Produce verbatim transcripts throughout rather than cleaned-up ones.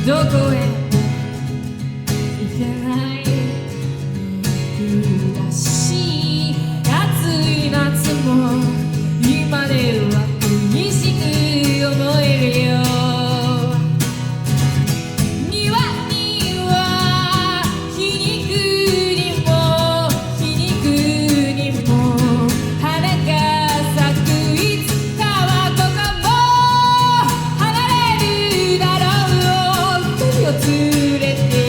どこへ行けないらしい暑い夏も今では恋しく思えるよ。庭には皮肉にも皮肉にも花が咲くいつかはここも離れるだろう二人を連れて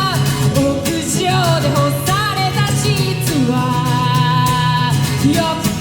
よ